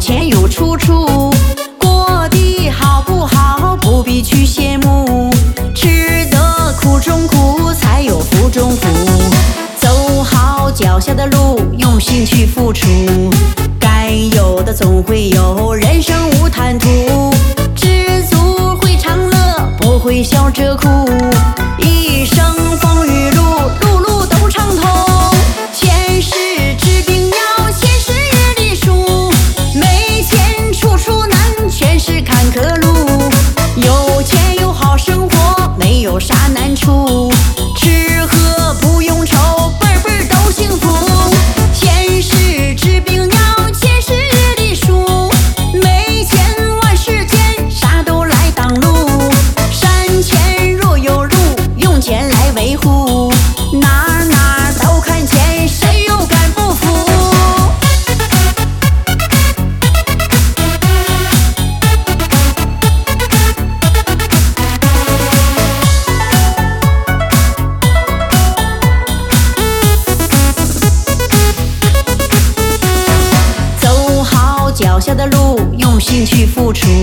钱有出处。过得好不好，不必去羡慕，吃得苦中苦，才有福中福。走好脚下的路，用心去付出，该有的总会有，人生无贪图。知足会长乐，不会笑着哭，一生风雨路，路路都畅通。前世治病药，前世阅历书，没钱处处难，全是坎坷路。有钱有好生活，没有啥难处，吃喝不用愁，辈辈都幸福。前世治病药，前世阅历书，没钱万世间，啥都来挡路。山前若有路，用钱来维护，哪哪都看钱，谁又敢不服？走好脚下的路，用心去付出，